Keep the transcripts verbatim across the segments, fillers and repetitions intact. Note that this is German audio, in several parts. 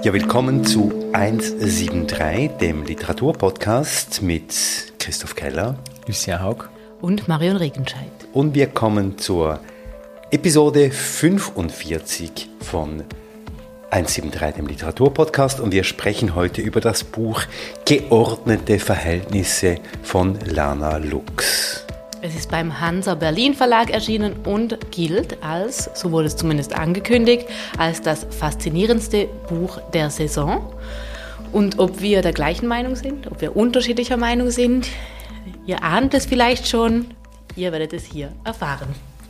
Ja, willkommen zu hundertdreiundsiebzig, dem Literaturpodcast mit Christoph Keller, Lucia Haug und Marion Regenscheid. Und wir kommen zur Episode fünfundvierzig von hundertdreiundsiebzig, dem Literaturpodcast. Und wir sprechen heute über das Buch Geordnete Verhältnisse von Lana Lux. Es ist beim Hansa Berlin Verlag erschienen und gilt als, so wurde es zumindest angekündigt, als das faszinierendste Buch der Saison. Und ob wir der gleichen Meinung sind, ob wir unterschiedlicher Meinung sind, ihr ahnt es vielleicht schon, ihr werdet es hier erfahren.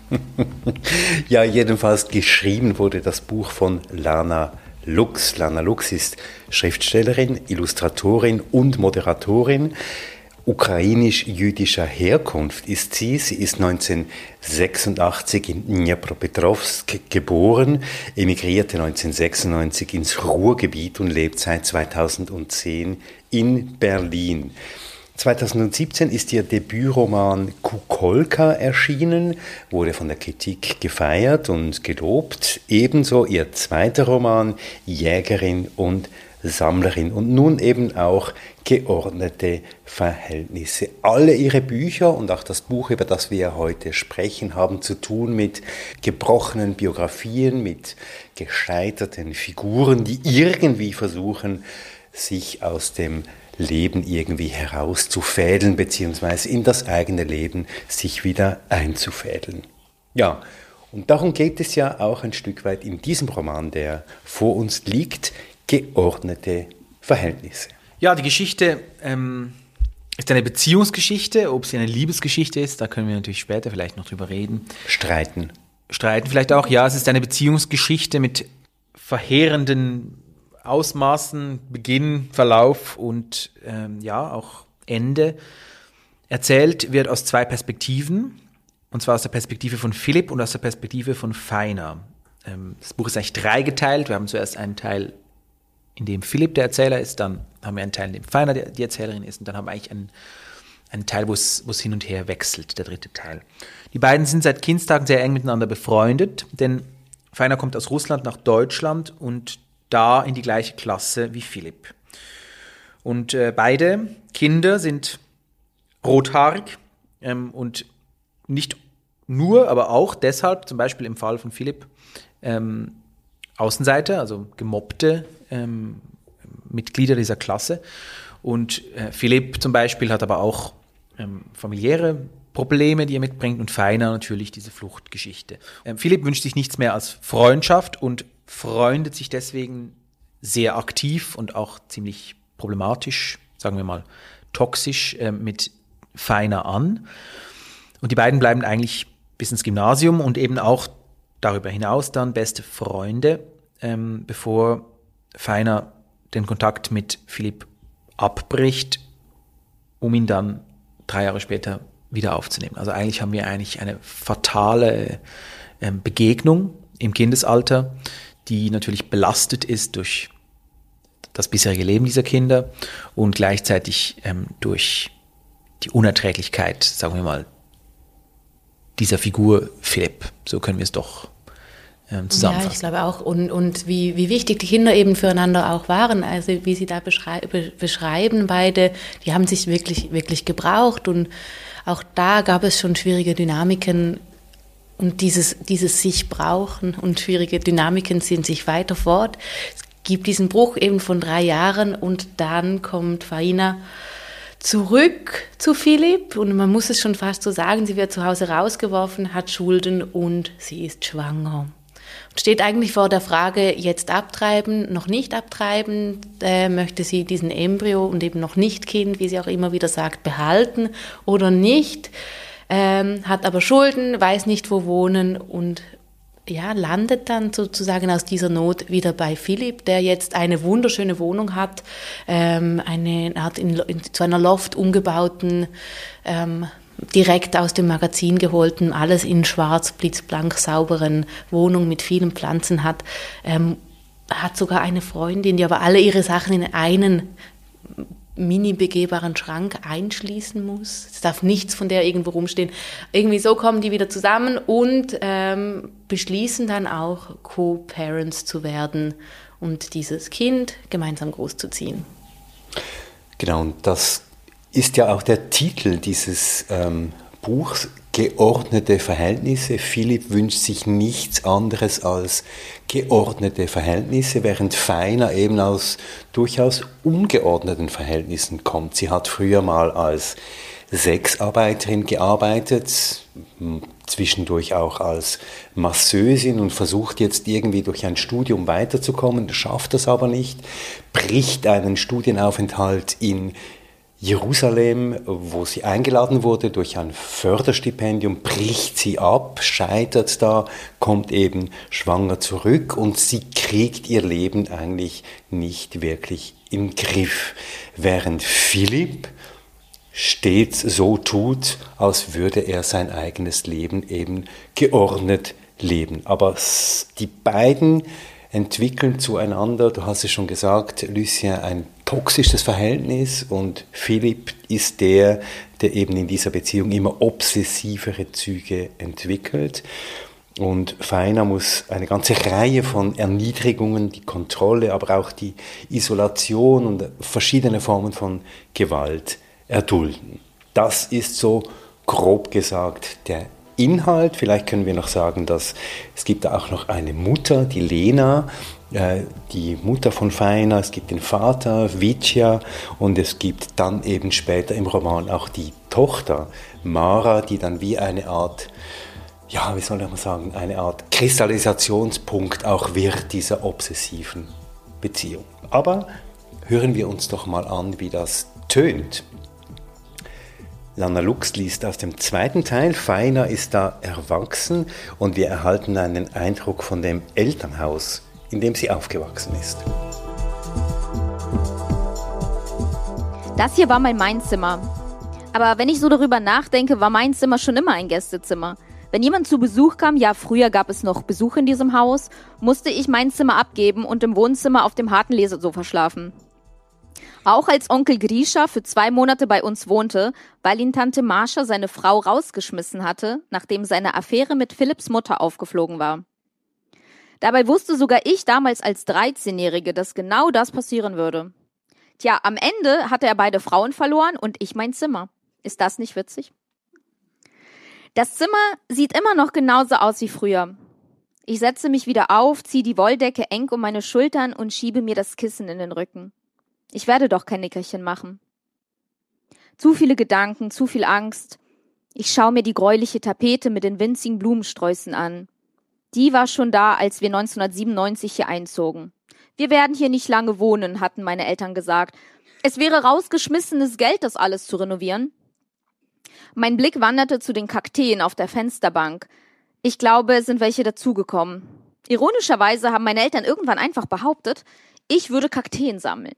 Ja, jedenfalls geschrieben wurde das Buch von Lana Lux. Lana Lux ist Schriftstellerin, Illustratorin und Moderatorin. Ukrainisch-jüdischer Herkunft ist sie. Sie ist neunzehnhundertsechsundachtzig in Dnipropetrovsk geboren, emigrierte neunzehnhundertsechsundneunzig ins Ruhrgebiet und lebt seit zweitausendzehn in Berlin. zweitausendsiebzehn ist ihr Debütroman Kukolka erschienen, wurde von der Kritik gefeiert und gelobt. Ebenso ihr zweiter Roman Jägerin und Sammlerin und nun eben auch Geordnete Verhältnisse. Alle ihre Bücher und auch das Buch, über das wir heute sprechen, haben zu tun mit gebrochenen Biografien, mit gescheiterten Figuren, die irgendwie versuchen, sich aus dem Leben irgendwie herauszufädeln, beziehungsweise in das eigene Leben sich wieder einzufädeln. Ja, und darum geht es ja auch ein Stück weit in diesem Roman, der vor uns liegt, Geordnete Verhältnisse. Ja, die Geschichte ähm, ist eine Beziehungsgeschichte. Ob sie eine Liebesgeschichte ist, da können wir natürlich später vielleicht noch drüber reden. Streiten. Streiten vielleicht auch, ja. Es ist eine Beziehungsgeschichte mit verheerenden Ausmaßen, Beginn, Verlauf und ähm, ja, auch Ende. Erzählt wird aus zwei Perspektiven, und zwar aus der Perspektive von Philipp und aus der Perspektive von Feiner. Ähm, das Buch ist eigentlich dreigeteilt. Wir haben zuerst einen Teil, in dem Philipp der Erzähler ist, dann haben wir einen Teil, in dem Feiner die Erzählerin ist und dann haben wir eigentlich einen, einen Teil, wo es, wo es hin und her wechselt, der dritte Teil. Die beiden sind seit Kindestagen sehr eng miteinander befreundet, denn Feiner kommt aus Russland nach Deutschland und da in die gleiche Klasse wie Philipp. Und äh, beide Kinder sind rothaarig ähm, und nicht nur, aber auch deshalb, zum Beispiel im Fall von Philipp, ähm, Außenseiter, also gemobbte ähm, Mitglieder dieser Klasse. Und äh, Philipp zum Beispiel hat aber auch ähm, familiäre Probleme, die er mitbringt, und Feiner natürlich diese Fluchtgeschichte. Ähm, Philipp wünscht sich nichts mehr als Freundschaft und freundet sich deswegen sehr aktiv und auch ziemlich problematisch, sagen wir mal toxisch, äh, mit Feiner an. Und die beiden bleiben eigentlich bis ins Gymnasium und eben auch darüber hinaus dann beste Freunde, ähm, bevor Feiner den Kontakt mit Philipp abbricht, um ihn dann drei Jahre später wieder aufzunehmen. Also eigentlich haben wir eigentlich eine fatale ähm, Begegnung im Kindesalter, die natürlich belastet ist durch das bisherige Leben dieser Kinder und gleichzeitig ähm, durch die Unerträglichkeit, sagen wir mal, dieser Figur Philipp. So können wir es doch ähm, zusammenfassen. Ja, ich glaube auch. Und, und wie, wie wichtig die Kinder eben füreinander auch waren. Also wie sie da beschrei- be- beschreiben, beide, die haben sich wirklich, wirklich gebraucht. Und auch da gab es schon schwierige Dynamiken. Und dieses, dieses sich brauchen und schwierige Dynamiken ziehen sich weiter fort. Es gibt diesen Bruch eben von drei Jahren und dann kommt Feiner zurück zu Philipp und man muss es schon fast so sagen, sie wird zu Hause rausgeworfen, hat Schulden und sie ist schwanger. Und steht eigentlich vor der Frage, jetzt abtreiben, noch nicht abtreiben, äh, möchte sie diesen Embryo und eben noch nicht Kind, wie sie auch immer wieder sagt, behalten oder nicht, ähm, hat aber Schulden, weiß nicht wo wohnen und ja, landet dann sozusagen aus dieser Not wieder bei Philipp, der jetzt eine wunderschöne Wohnung hat, ähm, eine Art in, in, zu einer Loft umgebauten, ähm, direkt aus dem Magazin geholten, alles in schwarz, blitzblank, sauberen Wohnung mit vielen Pflanzen hat, ähm, hat sogar eine Freundin, die aber alle ihre Sachen in einen mini begehbaren Schrank einschließen muss. Es darf nichts von der irgendwo rumstehen. Irgendwie so kommen die wieder zusammen und ähm, beschließen dann auch, Co-Parents zu werden und dieses Kind gemeinsam großzuziehen. Genau, und das ist ja auch der Titel dieses ähm, Buchs, Geordnete Verhältnisse. Philipp wünscht sich nichts anderes als geordnete Verhältnisse, während Feiner eben aus durchaus ungeordneten Verhältnissen kommt. Sie hat früher mal als Sexarbeiterin gearbeitet, zwischendurch auch als Masseusin und versucht jetzt irgendwie durch ein Studium weiterzukommen, schafft das aber nicht, bricht einen Studienaufenthalt in Jerusalem, wo sie eingeladen wurde durch ein Förderstipendium, bricht sie ab, scheitert da, kommt eben schwanger zurück und sie kriegt ihr Leben eigentlich nicht wirklich im Griff. Während Philipp stets so tut, als würde er sein eigenes Leben eben geordnet leben. Aber die beiden entwickeln zueinander, du hast es schon gesagt, Lucien, ein toxisches Verhältnis und Philipp ist der, der eben in dieser Beziehung immer obsessivere Züge entwickelt. Und Feiner muss eine ganze Reihe von Erniedrigungen, die Kontrolle, aber auch die Isolation und verschiedene Formen von Gewalt erdulden. Das ist so grob gesagt der Inhalt. Vielleicht können wir noch sagen, dass es gibt auch noch eine Mutter, die Lena, äh, die Mutter von Feiner, es gibt den Vater, Vitya, und es gibt dann eben später im Roman auch die Tochter, Mara, die dann wie eine Art, ja, wie soll ich mal sagen, eine Art Kristallisationspunkt auch wird dieser obsessiven Beziehung. Aber hören wir uns doch mal an, wie das tönt. Lana Lux liest aus dem zweiten Teil. Feiner ist da erwachsen und wir erhalten einen Eindruck von dem Elternhaus, in dem sie aufgewachsen ist. Das hier war mal mein Zimmer. Aber wenn ich so darüber nachdenke, war mein Zimmer schon immer ein Gästezimmer. Wenn jemand zu Besuch kam, ja, früher gab es noch Besuch in diesem Haus, musste ich mein Zimmer abgeben und im Wohnzimmer auf dem harten Lesesofa schlafen. Auch als Onkel Grisha für zwei Monate bei uns wohnte, weil ihn Tante Mascha seine Frau rausgeschmissen hatte, nachdem seine Affäre mit Philipps Mutter aufgeflogen war. Dabei wusste sogar ich damals als dreizehnjährige, dass genau das passieren würde. Tja, am Ende hatte er beide Frauen verloren und ich mein Zimmer. Ist das nicht witzig? Das Zimmer sieht immer noch genauso aus wie früher. Ich setze mich wieder auf, ziehe die Wolldecke eng um meine Schultern und schiebe mir das Kissen in den Rücken. Ich werde doch kein Nickerchen machen. Zu viele Gedanken, zu viel Angst. Ich schaue mir die gräuliche Tapete mit den winzigen Blumensträußen an. Die war schon da, als wir neunzehnhundertsiebenundneunzig hier einzogen. Wir werden hier nicht lange wohnen, hatten meine Eltern gesagt. Es wäre rausgeschmissenes Geld, das alles zu renovieren. Mein Blick wanderte zu den Kakteen auf der Fensterbank. Ich glaube, es sind welche dazugekommen. Ironischerweise haben meine Eltern irgendwann einfach behauptet, ich würde Kakteen sammeln.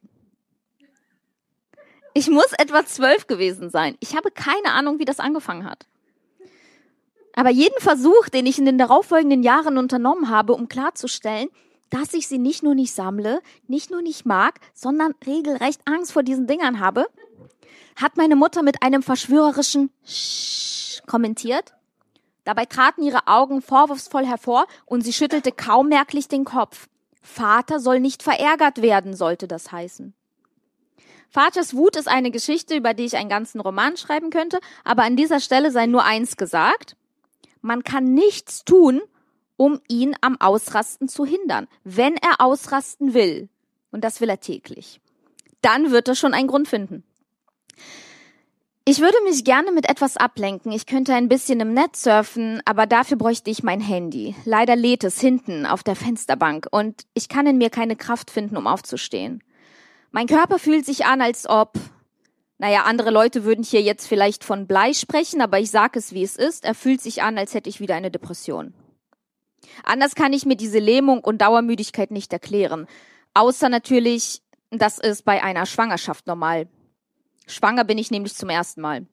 Ich muss etwa zwölf gewesen sein. Ich habe keine Ahnung, wie das angefangen hat. Aber jeden Versuch, den ich in den darauffolgenden Jahren unternommen habe, um klarzustellen, dass ich sie nicht nur nicht sammle, nicht nur nicht mag, sondern regelrecht Angst vor diesen Dingern habe, hat meine Mutter mit einem verschwörerischen Sch kommentiert. Dabei traten ihre Augen vorwurfsvoll hervor und sie schüttelte kaum merklich den Kopf. Vater soll nicht verärgert werden, sollte das heißen. Vaters Wut ist eine Geschichte, über die ich einen ganzen Roman schreiben könnte, aber an dieser Stelle sei nur eins gesagt. Man kann nichts tun, um ihn am Ausrasten zu hindern. Wenn er ausrasten will, und das will er täglich, dann wird er schon einen Grund finden. Ich würde mich gerne mit etwas ablenken. Ich könnte ein bisschen im Netz surfen, aber dafür bräuchte ich mein Handy. Leider lädt es hinten auf der Fensterbank und ich kann in mir keine Kraft finden, um aufzustehen. Mein Körper fühlt sich an, als ob, naja, andere Leute würden hier jetzt vielleicht von Blei sprechen, aber ich sage es, wie es ist. Er fühlt sich an, als hätte ich wieder eine Depression. Anders kann ich mir diese Lähmung und Dauermüdigkeit nicht erklären. Außer natürlich, das ist bei einer Schwangerschaft normal. Schwanger bin ich nämlich zum ersten Mal.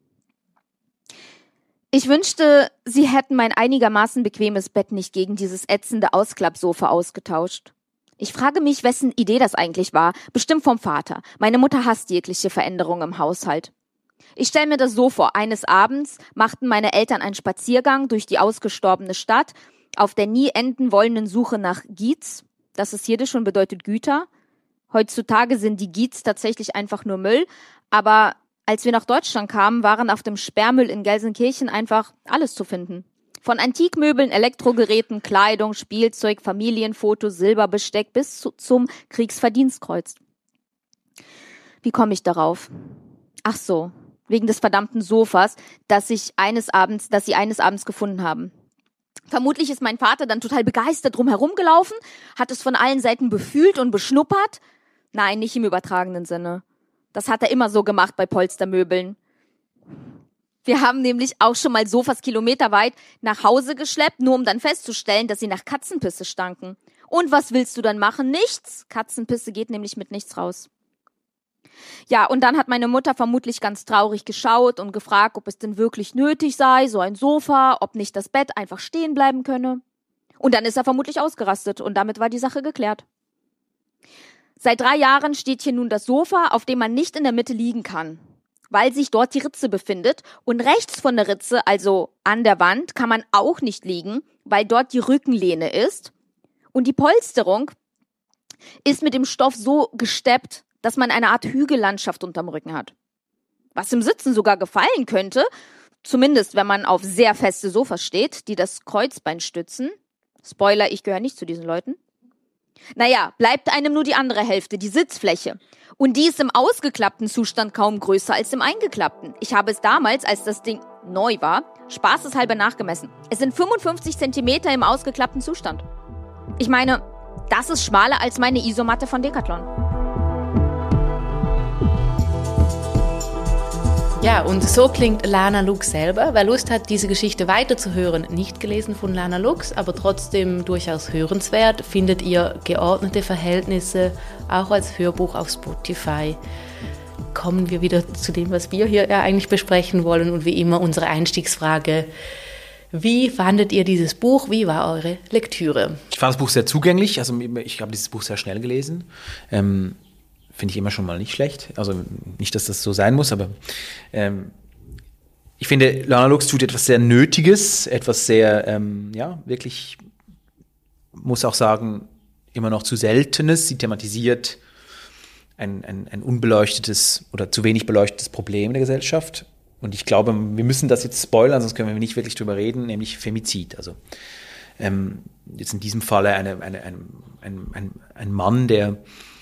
Ich wünschte, sie hätten mein einigermaßen bequemes Bett nicht gegen dieses ätzende Ausklappsofa ausgetauscht. Ich frage mich, wessen Idee das eigentlich war. Bestimmt vom Vater. Meine Mutter hasst jegliche Veränderung im Haushalt. Ich stelle mir das so vor. Eines Abends machten meine Eltern einen Spaziergang durch die ausgestorbene Stadt auf der nie enden wollenden Suche nach Gietz. Das ist Jiddisch und bedeutet Güter. Heutzutage sind die Gietz tatsächlich einfach nur Müll. Aber als wir nach Deutschland kamen, waren auf dem Sperrmüll in Gelsenkirchen einfach alles zu finden. Von Antikmöbeln, Elektrogeräten, Kleidung, Spielzeug, Familienfotos, Silberbesteck bis zu, zum Kriegsverdienstkreuz. Wie komme ich darauf? Ach so, wegen des verdammten Sofas, das ich eines Abends, das sie eines Abends gefunden haben. Vermutlich ist mein Vater dann total begeistert drum herumgelaufen, hat es von allen Seiten befühlt und beschnuppert. Nein, nicht im übertragenen Sinne. Das hat er immer so gemacht bei Polstermöbeln. Wir haben nämlich auch schon mal Sofas kilometerweit nach Hause geschleppt, nur um dann festzustellen, dass sie nach Katzenpisse stanken. Und was willst du dann machen? Nichts. Katzenpisse geht nämlich mit nichts raus. Ja, und dann hat meine Mutter vermutlich ganz traurig geschaut und gefragt, ob es denn wirklich nötig sei, so ein Sofa, ob nicht das Bett einfach stehen bleiben könne. Und dann ist er vermutlich ausgerastet und damit war die Sache geklärt. Seit drei Jahren steht hier nun das Sofa, auf dem man nicht in der Mitte liegen kann, weil sich dort die Ritze befindet. Und rechts von der Ritze, also an der Wand, kann man auch nicht liegen, weil dort die Rückenlehne ist. Und die Polsterung ist mit dem Stoff so gesteppt, dass man eine Art Hügellandschaft unterm Rücken hat. Was im Sitzen sogar gefallen könnte, zumindest wenn man auf sehr feste Sofas steht, die das Kreuzbein stützen. Spoiler, ich gehöre nicht zu diesen Leuten. Naja, bleibt einem nur die andere Hälfte, die Sitzfläche. Und die ist im ausgeklappten Zustand kaum größer als im eingeklappten. Ich habe es damals, als das Ding neu war, spaßeshalber nachgemessen. Es sind fünfundfünfzig Zentimeter im ausgeklappten Zustand. Ich meine, das ist schmaler als meine Isomatte von Decathlon. Ja, und so klingt Lana Lux selber. Wer Lust hat, diese Geschichte weiterzuhören, nicht gelesen von Lana Lux, aber trotzdem durchaus hörenswert, findet ihr Geordnete Verhältnisse auch als Hörbuch auf Spotify. Kommen wir wieder zu dem, was wir hier ja eigentlich besprechen wollen und wie immer unsere Einstiegsfrage. Wie fandet ihr dieses Buch? Wie war eure Lektüre? Ich fand das Buch sehr zugänglich. Also ich habe dieses Buch sehr schnell gelesen. Ähm Finde ich immer schon mal nicht schlecht. Also nicht, dass das so sein muss, aber ähm, ich finde, Lana Lux tut etwas sehr Nötiges, etwas sehr, ähm, ja, wirklich, muss auch sagen, immer noch zu Seltenes. Sie thematisiert ein, ein, ein unbeleuchtetes oder zu wenig beleuchtetes Problem der Gesellschaft. Und ich glaube, wir müssen das jetzt spoilern, sonst können wir nicht wirklich drüber reden, nämlich Femizid. Also ähm, jetzt in diesem Falle eine, eine, ein, ein, ein, ein Mann, der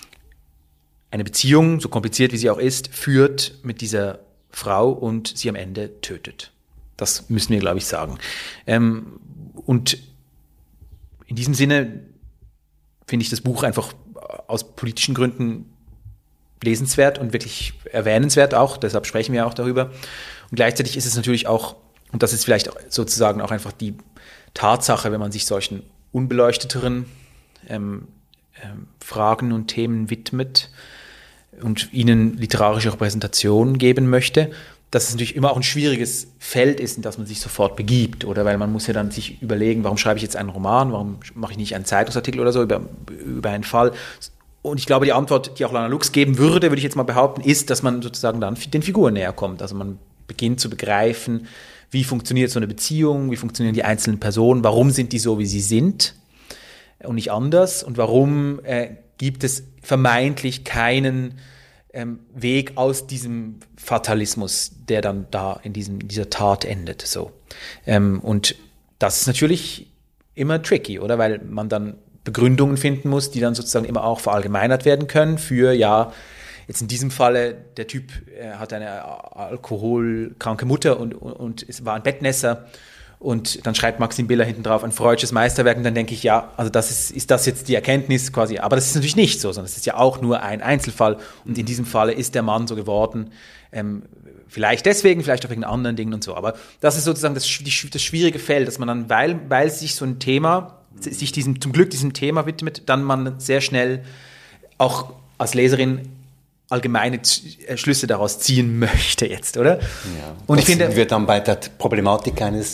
eine Beziehung, so kompliziert wie sie auch ist, führt mit dieser Frau und sie am Ende tötet. Das müssen wir, glaube ich, sagen. Ähm, und in diesem Sinne finde ich das Buch einfach aus politischen Gründen lesenswert und wirklich erwähnenswert auch. Deshalb sprechen wir auch darüber. Und gleichzeitig ist es natürlich auch, und das ist vielleicht sozusagen auch einfach die Tatsache, wenn man sich solchen unbeleuchteteren ähm, ähm, Fragen und Themen widmet, und ihnen literarische Repräsentation geben möchte, dass es natürlich immer auch ein schwieriges Feld ist, in das man sich sofort begibt, oder weil man muss ja dann sich überlegen, warum schreibe ich jetzt einen Roman, warum mache ich nicht einen Zeitungsartikel oder so über, über einen Fall. Und ich glaube, die Antwort, die auch Lana Lux geben würde, würde ich jetzt mal behaupten, ist, dass man sozusagen dann den Figuren näher kommt. Also man beginnt zu begreifen, wie funktioniert so eine Beziehung, wie funktionieren die einzelnen Personen, warum sind die so, wie sie sind und nicht anders, und warum äh, gibt es vermeintlich keinen ähm, Weg aus diesem Fatalismus, der dann da in diesem, dieser Tat endet. So. Ähm, und das ist natürlich immer tricky, oder? Weil man dann Begründungen finden muss, die dann sozusagen immer auch verallgemeinert werden können für, ja, jetzt in diesem Falle, der Typ äh, hat eine alkoholkranke Mutter und, und, und es war ein Bettnässer. Und dann schreibt Maxim Biller hinten drauf ein freudsches Meisterwerk, und dann denke ich, ja, also das ist, ist das jetzt die Erkenntnis quasi. Aber das ist natürlich nicht so, sondern es ist ja auch nur ein Einzelfall. Und in diesem Falle ist der Mann so geworden, ähm, vielleicht deswegen, vielleicht auch wegen anderen Dingen und so. Aber das ist sozusagen das, die, das schwierige Feld, dass man dann, weil, weil sich so ein Thema, sich diesem, zum Glück diesem Thema widmet, dann man sehr schnell auch als Leserin allgemeine Schlüsse daraus ziehen möchte jetzt, oder? Ja, und das ich finde, sind wir dann bei der Problematik eines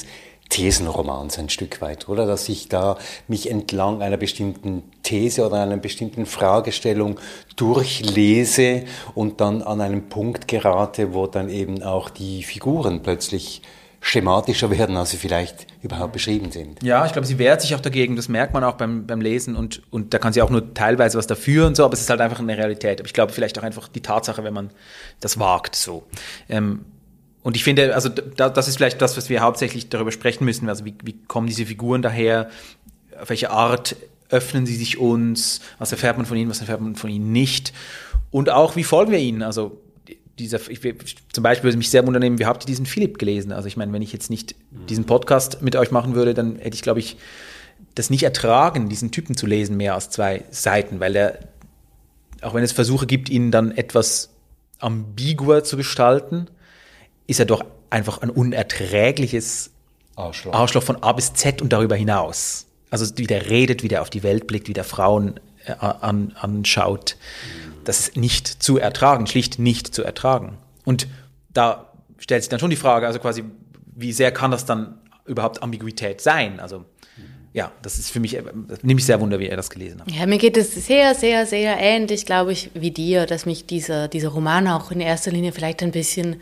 Thesenromans ein Stück weit, oder? Dass ich da mich entlang einer bestimmten These oder einer bestimmten Fragestellung durchlese und dann an einen Punkt gerate, wo dann eben auch die Figuren plötzlich schematischer werden, als sie vielleicht überhaupt beschrieben sind. Ja, ich glaube, sie wehrt sich auch dagegen, das merkt man auch beim, beim Lesen und, und da kann sie auch nur teilweise was dafür und so, aber es ist halt einfach eine Realität. Aber ich glaube, vielleicht auch einfach die Tatsache, wenn man das wagt, so. Ähm, Und ich finde, also da, das ist vielleicht das, was wir hauptsächlich darüber sprechen müssen. Also wie, wie kommen diese Figuren daher? Auf welche Art öffnen sie sich uns? Was erfährt man von ihnen, was erfährt man von ihnen nicht? Und auch, wie folgen wir ihnen? Also dieser, ich, zum Beispiel würde mich sehr wundern, wie habt ihr diesen Philipp gelesen? Also ich meine, wenn ich jetzt nicht diesen Podcast mit euch machen würde, dann hätte ich, glaube ich, das nicht ertragen, diesen Typen zu lesen, mehr als zwei Seiten, weil er, auch wenn es Versuche gibt, ihn dann etwas ambiguer zu gestalten, ist er doch einfach ein unerträgliches Arschloch. Arschloch von A bis Z und darüber hinaus. Also wie der redet, wie der auf die Welt blickt, wie der Frauen äh, an, anschaut. Das ist nicht zu ertragen, schlicht nicht zu ertragen. Und da stellt sich dann schon die Frage, also quasi, wie sehr kann das dann überhaupt Ambiguität sein? Also ja, das ist für mich, das nimmt mich sehr wunder, wie ihr das gelesen habt. Ja, mir geht es sehr, sehr, sehr ähnlich, glaube ich, wie dir, dass mich dieser, dieser Roman auch in erster Linie vielleicht ein bisschen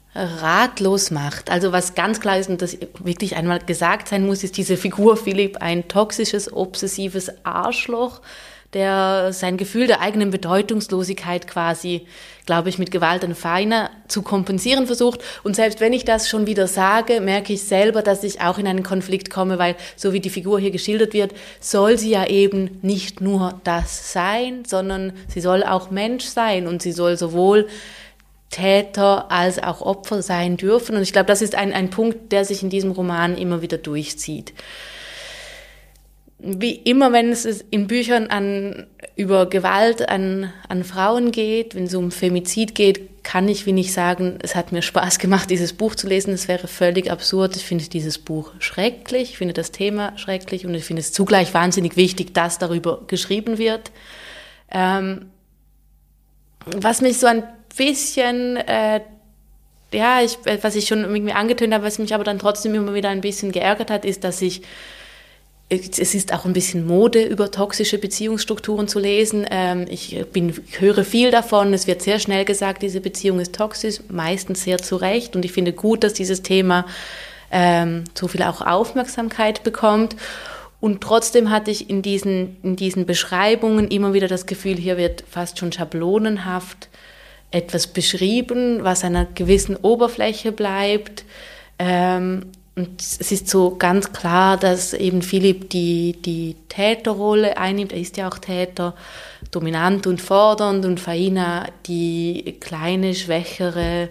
ratlos macht. Also was ganz klar ist und das wirklich einmal gesagt sein muss, ist diese Figur Philipp ein toxisches, obsessives Arschloch, der sein Gefühl der eigenen Bedeutungslosigkeit quasi, glaube ich, mit Gewalt an Feiner zu kompensieren versucht. Und selbst wenn ich das schon wieder sage, merke ich selber, dass ich auch in einen Konflikt komme, weil so wie die Figur hier geschildert wird, soll sie ja eben nicht nur das sein, sondern sie soll auch Mensch sein und sie soll sowohl Täter als auch Opfer sein dürfen. Und ich glaube, das ist ein, ein Punkt, der sich in diesem Roman immer wieder durchzieht. Wie immer, wenn es in Büchern an, über Gewalt an, an Frauen geht, wenn es um Femizid geht, kann ich wie nicht sagen, es hat mir Spaß gemacht, dieses Buch zu lesen. Es wäre völlig absurd. Ich finde dieses Buch schrecklich, ich finde das Thema schrecklich und ich finde es zugleich wahnsinnig wichtig, dass darüber geschrieben wird. Ähm, was mich so ein bisschen, äh, ja, ich, was ich schon irgendwie angetönt habe, was mich aber dann trotzdem immer wieder ein bisschen geärgert hat, ist, dass ich es ist auch ein bisschen Mode, über toxische Beziehungsstrukturen zu lesen. Ich, bin, ich höre viel davon. Es wird sehr schnell gesagt, diese Beziehung ist toxisch, meistens sehr zu Recht. Und ich finde gut, dass dieses Thema ähm, so viel auch Aufmerksamkeit bekommt. Und trotzdem hatte ich in diesen, in diesen Beschreibungen immer wieder das Gefühl, hier wird fast schon schablonenhaft etwas beschrieben, was einer gewissen Oberfläche bleibt. Ähm, Und es ist so ganz klar, dass eben Philipp die, die Täterrolle einnimmt. Er ist ja auch Täter, dominant und fordernd. Und Faina die kleine, schwächere,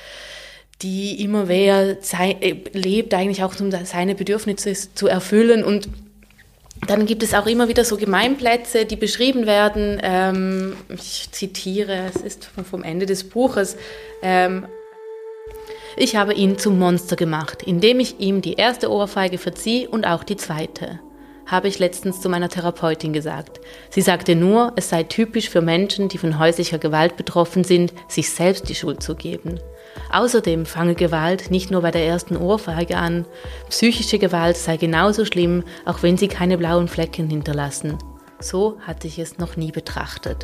die immer mehr sei, lebt, eigentlich auch um seine Bedürfnisse zu erfüllen. Und dann gibt es auch immer wieder so Gemeinplätze, die beschrieben werden. Ähm, ich zitiere, es ist vom Ende des Buches, ähm, ich habe ihn zum Monster gemacht, indem ich ihm die erste Ohrfeige verzieh und auch die zweite, habe ich letztens zu meiner Therapeutin gesagt. Sie sagte nur, es sei typisch für Menschen, die von häuslicher Gewalt betroffen sind, sich selbst die Schuld zu geben. Außerdem fange Gewalt nicht nur bei der ersten Ohrfeige an. Psychische Gewalt sei genauso schlimm, auch wenn sie keine blauen Flecken hinterlassen. So hatte ich es noch nie betrachtet.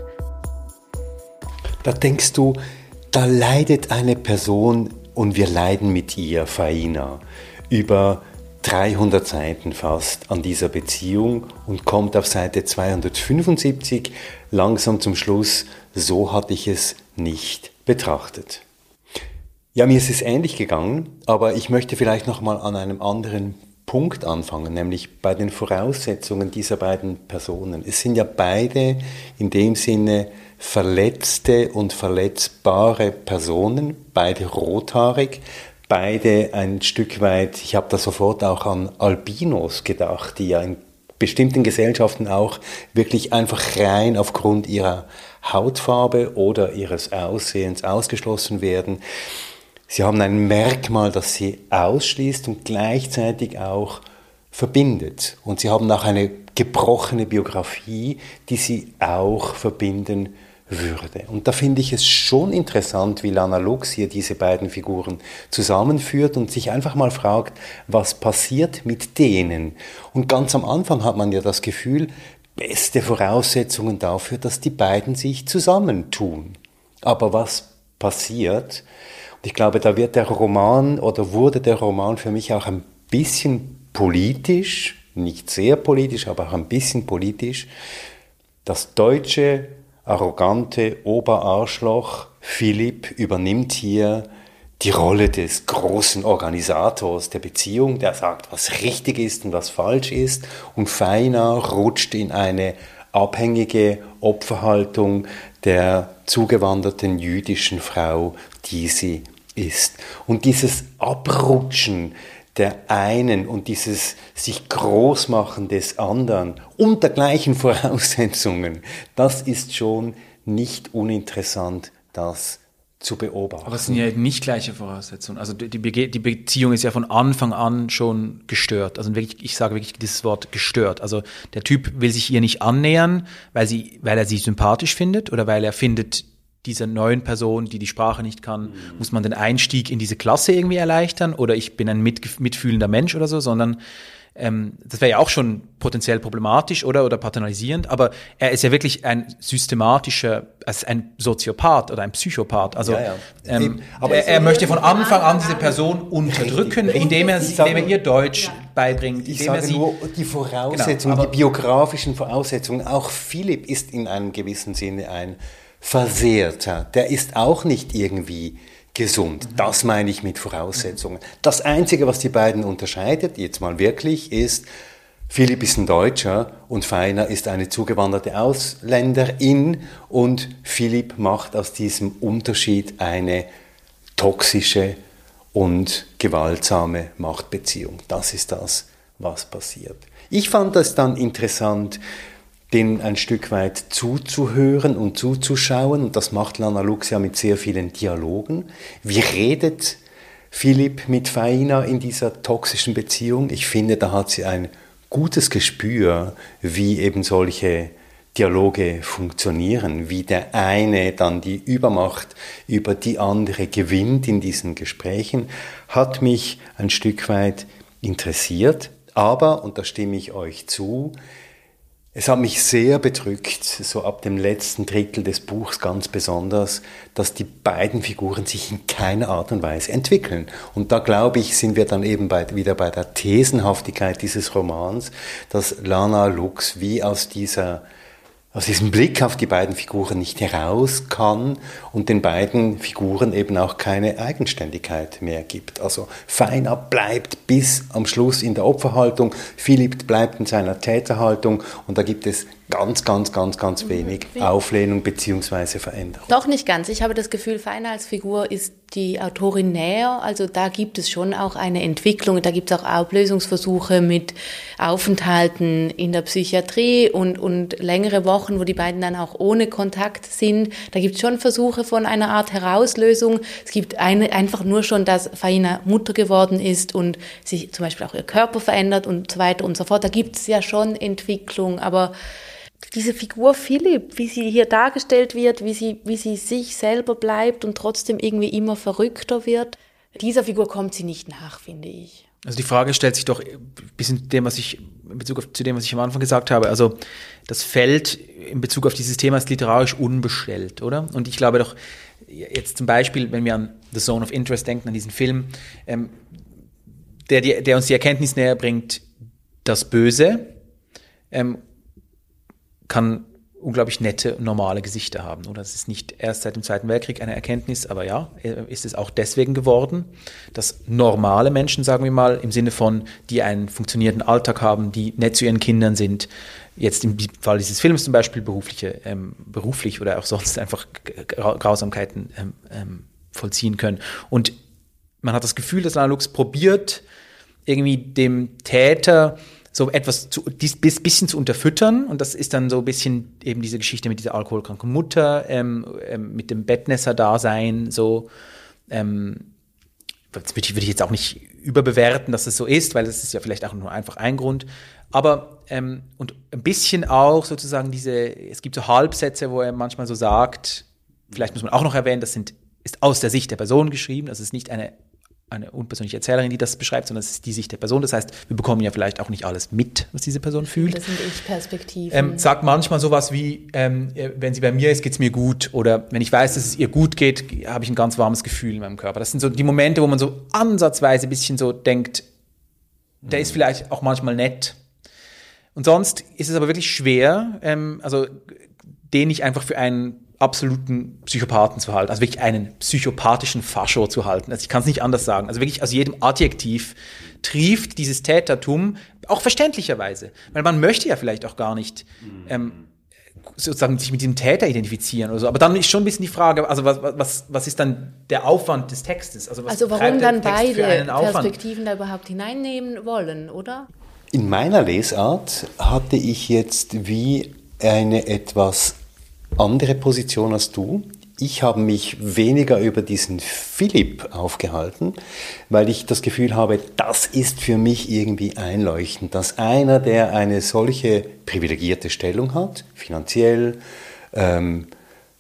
Da denkst du, da leidet eine Person. Und wir leiden mit ihr, Faina, über dreihundert Seiten fast an dieser Beziehung und kommt auf Seite zweihundertfünfundsiebzig langsam zum Schluss, so hatte ich es nicht betrachtet. Ja, mir ist es ähnlich gegangen, aber ich möchte vielleicht noch mal an einem anderen Punkt anfangen, nämlich bei den Voraussetzungen dieser beiden Personen. Es sind ja beide in dem Sinne verletzte und verletzbare Personen, beide rothaarig, beide ein Stück weit, ich habe da sofort auch an Albinos gedacht, die ja in bestimmten Gesellschaften auch wirklich einfach rein aufgrund ihrer Hautfarbe oder ihres Aussehens ausgeschlossen werden. Sie haben ein Merkmal, das sie ausschließt und gleichzeitig auch verbindet. Und sie haben auch eine gebrochene Biografie, die sie auch verbinden würde. Und da finde ich es schon interessant, wie Lana Lux hier diese beiden Figuren zusammenführt und sich einfach mal fragt, was passiert mit denen? Und ganz am Anfang hat man ja das Gefühl, beste Voraussetzungen dafür, dass die beiden sich zusammentun. Aber was passiert? Und ich glaube, da wird der Roman oder wurde der Roman für mich auch ein bisschen politisch, nicht sehr politisch, aber auch ein bisschen politisch. Das deutsche arrogante Oberarschloch Philipp übernimmt hier die Rolle des großen Organisators der Beziehung, der sagt, was richtig ist und was falsch ist, und Faina rutscht in eine abhängige Opferhaltung der zugewanderten jüdischen Frau, die sie ist. Und dieses Abrutschen der einen und dieses sich Großmachen des anderen unter gleichen Voraussetzungen, das ist schon nicht uninteressant, das zu beobachten. Aber es sind ja nicht gleiche Voraussetzungen. Also die, Be- die Beziehung ist ja von Anfang an schon gestört. Also wirklich, ich sage wirklich dieses Wort gestört. Also der Typ will sich ihr nicht annähern, weil, sie, weil er sie sympathisch findet oder weil er findet, dieser neuen Person, die die Sprache nicht kann, mhm. muss man den Einstieg in diese Klasse irgendwie erleichtern oder ich bin ein mit, mitfühlender Mensch oder so, sondern ähm, das wäre ja auch schon potenziell problematisch oder oder paternalisierend, aber er ist ja wirklich ein systematischer, also ein Soziopath oder ein Psychopath, also ja, ja. Ähm, aber er, er möchte von Anfang an diese Person unterdrücken, indem er, indem er ihr Deutsch beibringt. Ich sage sie, nur die Voraussetzungen, genau, die biografischen Voraussetzungen, auch Philipp ist in einem gewissen Sinne ein Versehrter, der ist auch nicht irgendwie gesund. Das meine ich mit Voraussetzungen. Das Einzige, was die beiden unterscheidet, jetzt mal wirklich, ist, Philipp ist ein Deutscher und Faina ist eine zugewanderte Ausländerin und Philipp macht aus diesem Unterschied eine toxische und gewaltsame Machtbeziehung. Das ist das, was passiert. Ich fand das dann interessant, denen ein Stück weit zuzuhören und zuzuschauen. Und das macht Lana Lux ja mit sehr vielen Dialogen. Wie redet Philipp mit Faina in dieser toxischen Beziehung? Ich finde, da hat sie ein gutes Gespür, wie eben solche Dialoge funktionieren, wie der eine dann die Übermacht über die andere gewinnt in diesen Gesprächen, hat mich ein Stück weit interessiert. Aber, und da stimme ich euch zu, es hat mich sehr bedrückt, so ab dem letzten Drittel des Buchs ganz besonders, dass die beiden Figuren sich in keiner Art und Weise entwickeln. Und da, glaube ich, sind wir dann eben bei, wieder bei der Thesenhaftigkeit dieses Romans, dass Lana Lux wie aus dieser aus diesem Blick auf die beiden Figuren nicht heraus kann und den beiden Figuren eben auch keine Eigenständigkeit mehr gibt. Also Faina bleibt bis am Schluss in der Opferhaltung, Philipp bleibt in seiner Täterhaltung und da gibt es ganz, ganz, ganz, ganz wenig Auflehnung bzw. Veränderung. Doch nicht ganz. Ich habe das Gefühl, Faina als Figur ist die Autorin näher. Also da gibt es schon auch eine Entwicklung. Da gibt es auch Auflösungsversuche mit Aufenthalten in der Psychiatrie und, und längere Wochen, wo die beiden dann auch ohne Kontakt sind. Da gibt es schon Versuche von einer Art Herauslösung. Es gibt eine, einfach nur schon, dass Faina Mutter geworden ist und sich zum Beispiel auch ihr Körper verändert und so weiter und so fort. Da gibt es ja schon Entwicklung, aber diese Figur Philipp, wie sie hier dargestellt wird, wie sie, wie sie sich selber bleibt und trotzdem irgendwie immer verrückter wird, dieser Figur kommt sie nicht nach, finde ich. Also die Frage stellt sich doch ein bisschen dem, was ich, in Bezug auf, zu dem, was ich am Anfang gesagt habe. Also das Feld in Bezug auf dieses Thema ist literarisch unbestellt, oder? Und ich glaube doch, jetzt zum Beispiel, wenn wir an The Zone of Interest denken, an diesen Film, ähm, der, der uns die Erkenntnis näher bringt, das Böse ähm, kann unglaublich nette, normale Gesichter haben. Oder das ist nicht erst seit dem Zweiten Weltkrieg eine Erkenntnis, aber ja, ist es auch deswegen geworden, dass normale Menschen, sagen wir mal, im Sinne von, die einen funktionierenden Alltag haben, die nett zu ihren Kindern sind, jetzt im Fall dieses Films zum Beispiel berufliche, ähm, beruflich oder auch sonst einfach Grausamkeiten ähm, ähm, vollziehen können. Und man hat das Gefühl, dass Lana Lux probiert, irgendwie dem Täter so etwas zu, dies bisschen zu unterfüttern, und das ist dann so ein bisschen eben diese Geschichte mit dieser alkoholkranken Mutter, ähm, ähm, mit dem Bettnässer-Dasein, so, ähm, das würde ich, würde ich jetzt auch nicht überbewerten, dass es so ist, weil das ist ja vielleicht auch nur einfach ein Grund. Aber, ähm, und ein bisschen auch sozusagen diese, es gibt so Halbsätze, wo er manchmal so sagt, vielleicht muss man auch noch erwähnen, das sind, ist aus der Sicht der Person geschrieben, das ist nicht eine eine unpersönliche Erzählerin, die das beschreibt, sondern es ist die Sicht der Person. Das heißt, wir bekommen ja vielleicht auch nicht alles mit, was diese Person fühlt. Das sind Ich-Perspektiven. Ähm, sagt manchmal sowas wie, ähm, wenn sie bei mir ist, geht es mir gut. Oder wenn ich weiß, dass es ihr gut geht, habe ich ein ganz warmes Gefühl in meinem Körper. Das sind so die Momente, wo man so ansatzweise ein bisschen so denkt, der ist vielleicht auch manchmal nett. Und sonst ist es aber wirklich schwer, ähm, also den nicht einfach für einen absoluten Psychopathen zu halten, also wirklich einen psychopathischen Fascho zu halten. Also ich kann es nicht anders sagen. Also wirklich aus jedem Adjektiv trieft dieses Tätertum, auch verständlicherweise. Weil man möchte ja vielleicht auch gar nicht ähm, sozusagen sich mit diesem Täter identifizieren oder so. Aber dann ist schon ein bisschen die Frage, also was, was, was ist dann der Aufwand des Textes? Also, was also warum dann beide Aufwand? Perspektiven da überhaupt hineinnehmen wollen, oder? In meiner Lesart hatte ich jetzt wie eine etwas andere Position als du. Ich habe mich weniger über diesen Philipp aufgehalten, weil ich das Gefühl habe, das ist für mich irgendwie einleuchtend, dass einer, der eine solche privilegierte Stellung hat, finanziell, ähm,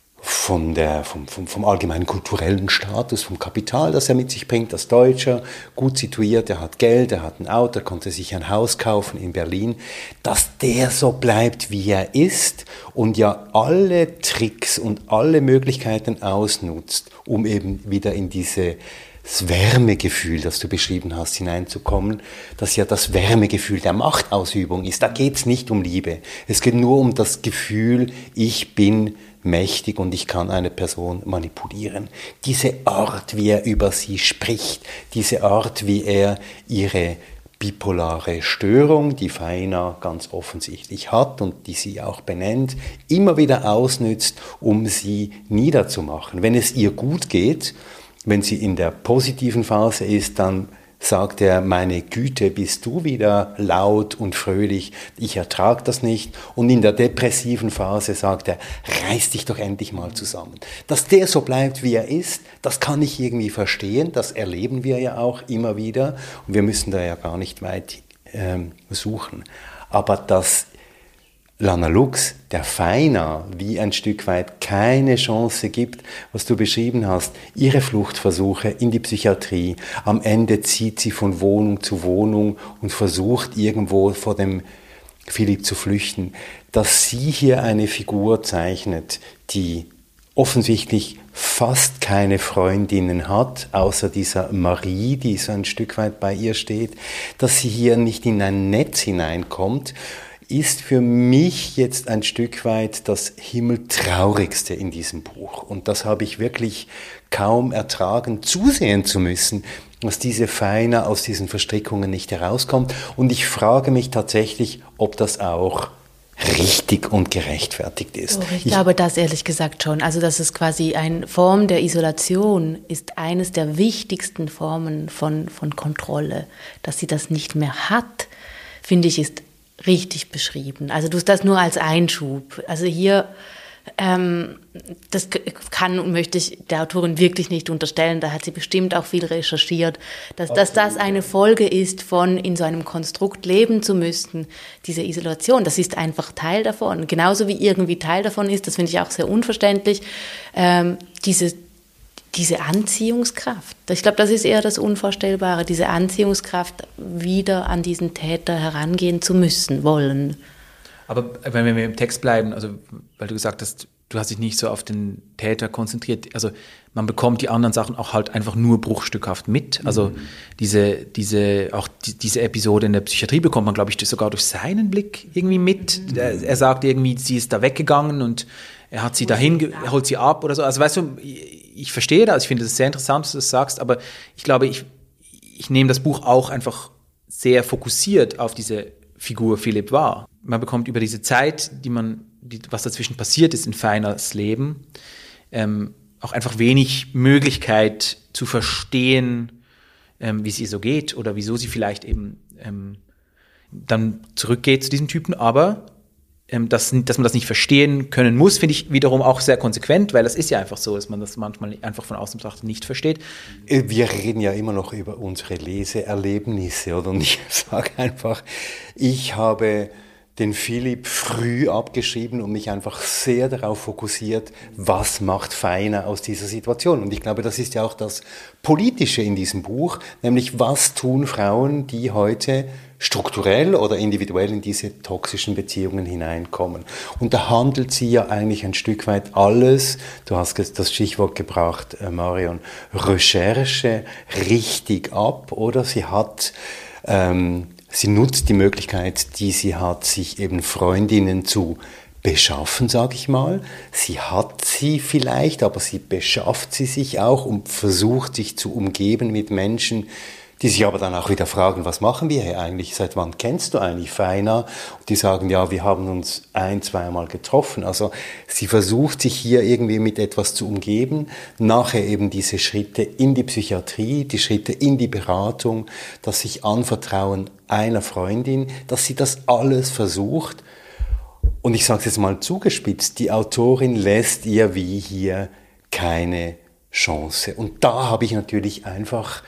von der, vom, vom, vom allgemeinen kulturellen Status, vom Kapital, das er mit sich bringt, als Deutscher, gut situiert, er hat Geld, er hat ein Auto, er konnte sich ein Haus kaufen in Berlin, dass der so bleibt, wie er ist und ja alle Tricks und alle Möglichkeiten ausnutzt, um eben wieder in diese das Wärmegefühl, das du beschrieben hast, hineinzukommen, das ja das Wärmegefühl der Machtausübung ist. Da geht es nicht um Liebe. Es geht nur um das Gefühl, ich bin mächtig und ich kann eine Person manipulieren. Diese Art, wie er über sie spricht, diese Art, wie er ihre bipolare Störung, die Faina ganz offensichtlich hat und die sie auch benennt, immer wieder ausnützt, um sie niederzumachen. Wenn es ihr gut geht, wenn sie in der positiven Phase ist, dann sagt er, meine Güte, bist du wieder laut und fröhlich, ich ertrage das nicht. Und in der depressiven Phase sagt er, reiß dich doch endlich mal zusammen. Dass der so bleibt, wie er ist, das kann ich irgendwie verstehen, das erleben wir ja auch immer wieder und wir müssen da ja gar nicht weit ähm, suchen. Aber dass Lana Lux, der Faina, wie ein Stück weit keine Chance gibt, was du beschrieben hast, ihre Fluchtversuche in die Psychiatrie, am Ende zieht sie von Wohnung zu Wohnung und versucht irgendwo vor dem Philipp zu flüchten, dass sie hier eine Figur zeichnet, die offensichtlich fast keine Freundinnen hat, außer dieser Marie, die so ein Stück weit bei ihr steht, dass sie hier nicht in ein Netz hineinkommt, ist für mich jetzt ein Stück weit das Himmeltraurigste in diesem Buch. Und das habe ich wirklich kaum ertragen, zusehen zu müssen, dass diese Faina aus diesen Verstrickungen nicht herauskommt. Und ich frage mich tatsächlich, ob das auch richtig und gerechtfertigt ist. Oh, ich, ich glaube das ehrlich gesagt schon. Also das ist quasi eine Form der Isolation, ist eines der wichtigsten Formen von, von Kontrolle. Dass sie das nicht mehr hat, finde ich, ist richtig beschrieben. Also du hast das nur als Einschub. Also hier, ähm, das kann und möchte ich der Autorin wirklich nicht unterstellen, da hat sie bestimmt auch viel recherchiert, dass, dass das eine Folge ist von in so einem Konstrukt leben zu müssen, diese Isolation, das ist einfach Teil davon. Genauso wie irgendwie Teil davon ist, das finde ich auch sehr unverständlich, ähm, diese Diese Anziehungskraft. Ich glaube, das ist eher das Unvorstellbare, diese Anziehungskraft, wieder an diesen Täter herangehen zu müssen, wollen. Aber wenn wir im Text bleiben, also weil du gesagt hast, du hast dich nicht so auf den Täter konzentriert, also man bekommt die anderen Sachen auch halt einfach nur bruchstückhaft mit. Also mhm. diese, diese, auch die, diese Episode in der Psychiatrie bekommt man, glaube ich, sogar durch seinen Blick irgendwie mit. Mhm. Er, er sagt irgendwie, sie ist da weggegangen und er hat sie dahin, er holt sie ab oder so. Also weißt du, ich verstehe das, ich finde es sehr interessant, dass du das sagst, aber ich glaube, ich, ich nehme das Buch auch einfach sehr fokussiert auf diese Figur Philipp wahr. Man bekommt über diese Zeit, die man, die, was dazwischen passiert ist in Fainas Leben, ähm, auch einfach wenig Möglichkeit zu verstehen, ähm, wie es ihr so geht oder wieso sie vielleicht eben ähm, dann zurückgeht zu diesem Typen, aber ähm, dass, dass man das nicht verstehen können muss, finde ich wiederum auch sehr konsequent, weil das ist ja einfach so, dass man das manchmal einfach von außen betrachtet nicht versteht. Wir reden ja immer noch über unsere Leseerlebnisse, oder? Und ich sage einfach, ich habe den Philipp früh abgeschrieben und mich einfach sehr darauf fokussiert, was macht Feiner aus dieser Situation. Und ich glaube, das ist ja auch das Politische in diesem Buch, nämlich was tun Frauen, die heute strukturell oder individuell in diese toxischen Beziehungen hineinkommen. Und da handelt sie ja eigentlich ein Stück weit alles, du hast das Stichwort gebracht, Marion, Recherche richtig ab, oder? Sie hat... Ähm, Sie nutzt die Möglichkeit, die sie hat, sich eben Freundinnen zu beschaffen, sage ich mal. Sie hat sie vielleicht, aber sie beschafft sie sich auch und versucht, sich zu umgeben mit Menschen, die sich aber dann auch wieder fragen, was machen wir hier eigentlich? Seit wann kennst du eigentlich Feiner? Und die sagen, ja, wir haben uns ein-, zweimal getroffen. Also sie versucht, sich hier irgendwie mit etwas zu umgeben. Nachher eben diese Schritte in die Psychiatrie, die Schritte in die Beratung, das sich anvertrauen einer Freundin, dass sie das alles versucht. Und ich sage es jetzt mal zugespitzt, die Autorin lässt ihr wie hier keine Chance. Und da habe ich natürlich einfach...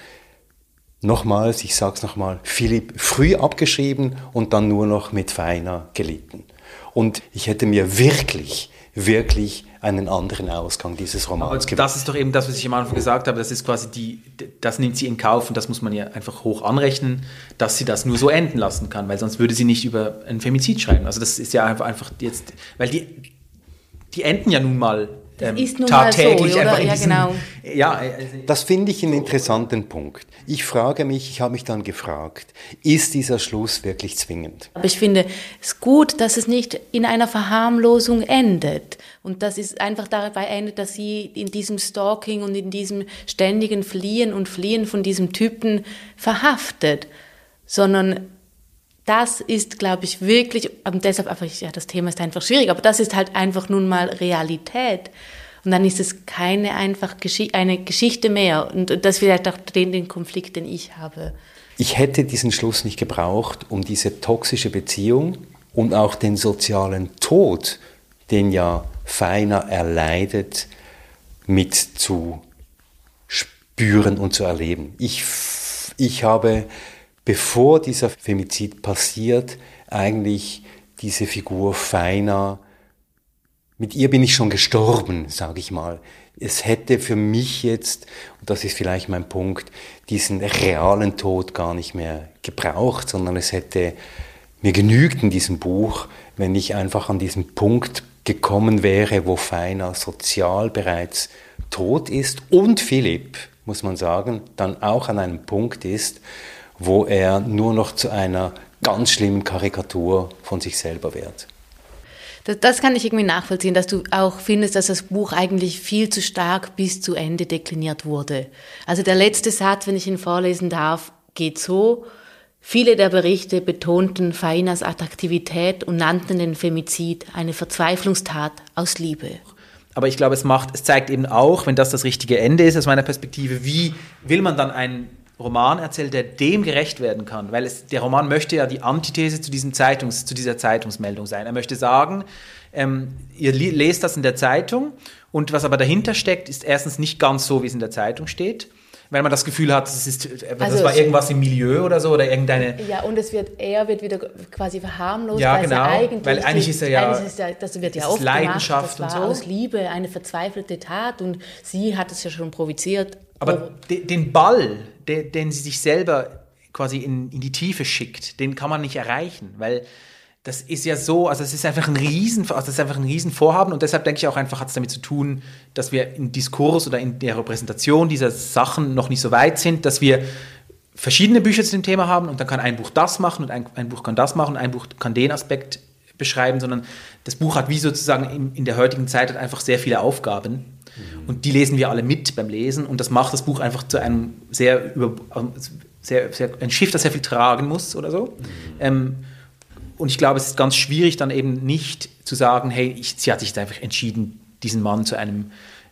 Nochmals, ich sag's nochmal, Philipp früh abgeschrieben und dann nur noch mit Feiner gelitten. Und ich hätte mir wirklich, wirklich einen anderen Ausgang dieses Romans gewünscht. Das ist doch eben das, was ich am Anfang gesagt habe, das ist quasi die, das nimmt sie in Kauf und das muss man ja einfach hoch anrechnen, dass sie das nur so enden lassen kann, weil sonst würde sie nicht über ein Femizid schreiben. Also das ist ja einfach, einfach jetzt, weil die, die enden ja nun mal Das ist nun tagtäglich mal so, oder? Ja, diesen, genau. Ja, also das finde ich einen interessanten Punkt. Ich frage mich, ich habe mich dann gefragt, ist dieser Schluss wirklich zwingend? Aber ich finde es gut, dass es nicht in einer Verharmlosung endet. Und dass es einfach dabei endet, dass sie in diesem Stalking und in diesem ständigen Fliehen und Fliehen von diesem Typen verhaftet. Sondern das ist, glaube ich, wirklich, und deshalb einfach, ja, das Thema ist einfach schwierig, aber das ist halt einfach nun mal Realität. Und dann ist es keine einfach Gesch- eine Geschichte mehr. Und das vielleicht auch den, den Konflikt, den ich habe. Ich hätte diesen Schluss nicht gebraucht, um diese toxische Beziehung und auch den sozialen Tod, den ja Feiner erleidet, mit zu spüren und zu erleben. Ich, ich habe... Bevor dieser Femizid passiert, eigentlich diese Figur Feiner, mit ihr bin ich schon gestorben, sage ich mal. Es hätte für mich jetzt, und das ist vielleicht mein Punkt, diesen realen Tod gar nicht mehr gebraucht, sondern es hätte mir genügt in diesem Buch, wenn ich einfach an diesen Punkt gekommen wäre, wo Feiner sozial bereits tot ist und Philipp, muss man sagen, dann auch an einem Punkt ist, wo er nur noch zu einer ganz schlimmen Karikatur von sich selber wird. Das, das kann ich irgendwie nachvollziehen, dass du auch findest, dass das Buch eigentlich viel zu stark bis zu Ende dekliniert wurde. Also der letzte Satz, wenn ich ihn vorlesen darf, geht so: Viele der Berichte betonten Feiners Attraktivität und nannten den Femizid eine Verzweiflungstat aus Liebe. Aber ich glaube, es macht, es zeigt eben auch, wenn das das richtige Ende ist, aus meiner Perspektive, wie will man dann einen Roman erzählt, der dem gerecht werden kann, weil es, der Roman möchte ja die Antithese zu, diesem Zeitungs, zu dieser Zeitungsmeldung sein. Er möchte sagen, ähm, ihr lest das in der Zeitung und was aber dahinter steckt, ist erstens nicht ganz so, wie es in der Zeitung steht, weil man das Gefühl hat, es ist, das also war irgendwas im Milieu oder so oder irgendeine... Ja, und es wird, er wird wieder quasi verharmlost, ja, weil genau, eigentlich... weil eigentlich ist er ja... Ist ja das wird ja oft Leidenschaft gemacht, das war und so. Aus Liebe eine verzweifelte Tat und sie hat es ja schon provoziert. Aber de, den Ball, de, den sie sich selber quasi in, in die Tiefe schickt, den kann man nicht erreichen, weil das ist ja so, also es ist einfach ein Riesen, also das ist einfach ein Riesenvorhaben und deshalb denke ich auch einfach, hat es damit zu tun, dass wir im Diskurs oder in der Repräsentation dieser Sachen noch nicht so weit sind, dass wir verschiedene Bücher zu dem Thema haben und dann kann ein Buch das machen und ein, ein Buch kann das machen, ein Buch kann den Aspekt beschreiben, sondern das Buch hat wie sozusagen in, in der heutigen Zeit hat einfach sehr viele Aufgaben. Und die lesen wir alle mit beim Lesen und das macht das Buch einfach zu einem sehr, über, sehr, sehr ein Schiff, das sehr viel tragen muss oder so. Mhm. Ähm, und ich glaube, es ist ganz schwierig dann eben nicht zu sagen, hey, ich, sie hat sich jetzt einfach entschieden, diesen Mann zu einem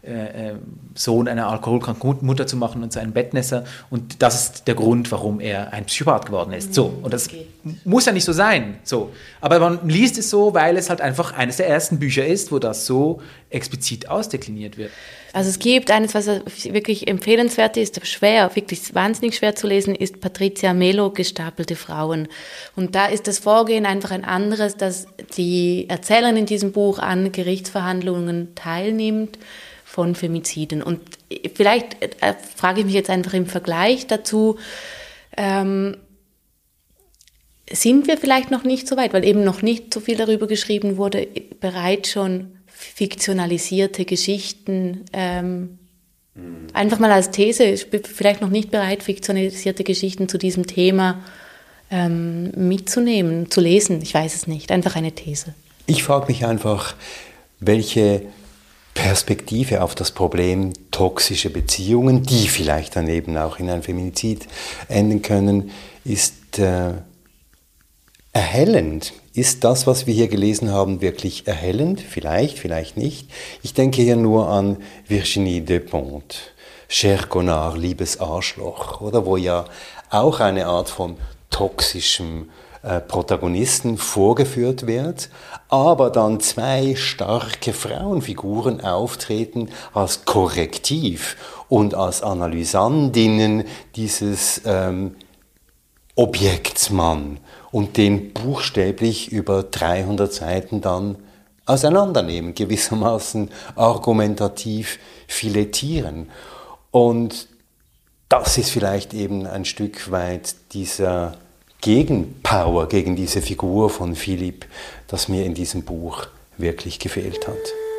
äh, Sohn einer alkoholkranken Mutter zu machen und zu einem Bettnässer. Und das ist der Grund, warum er ein Psychopath geworden ist. So. Und das okay. muss ja nicht so sein. So. Aber man liest es so, weil es halt einfach eines der ersten Bücher ist, wo das so explizit ausdekliniert wird. Also es gibt eines, was wirklich empfehlenswert ist, schwer, wirklich wahnsinnig schwer zu lesen, ist Patricia Melo, Gestapelte Frauen. Und da ist das Vorgehen einfach ein anderes, dass die Erzählerin in diesem Buch an Gerichtsverhandlungen teilnimmt von Femiziden. Und vielleicht äh, frage ich mich jetzt einfach im Vergleich dazu, ähm, sind wir vielleicht noch nicht so weit, weil eben noch nicht so viel darüber geschrieben wurde, bereits schon fiktionalisierte Geschichten, ähm, mhm. einfach mal als These, ich bin vielleicht noch nicht bereit, fiktionalisierte Geschichten zu diesem Thema ähm, mitzunehmen, zu lesen, ich weiß es nicht, einfach eine These. Ich frage mich einfach, welche Perspektive auf das Problem toxische Beziehungen, die vielleicht dann eben auch in einem Feminizid enden können, ist äh, erhellend. Ist das, was wir hier gelesen haben, wirklich erhellend? Vielleicht, vielleicht nicht. Ich denke hier nur an Virginie Despentes, Cher Connard, liebes Arschloch, oder, wo ja auch eine Art von toxischem äh, Protagonisten vorgeführt wird, aber dann zwei starke Frauenfiguren auftreten als Korrektiv und als Analysandinnen dieses ähm, Objektsmann und den buchstäblich über dreihundert Seiten dann auseinandernehmen, gewissermaßen argumentativ filetieren. Und das ist vielleicht eben ein Stück weit dieser Gegenpower gegen diese Figur von Philipp, das mir in diesem Buch wirklich gefehlt hat.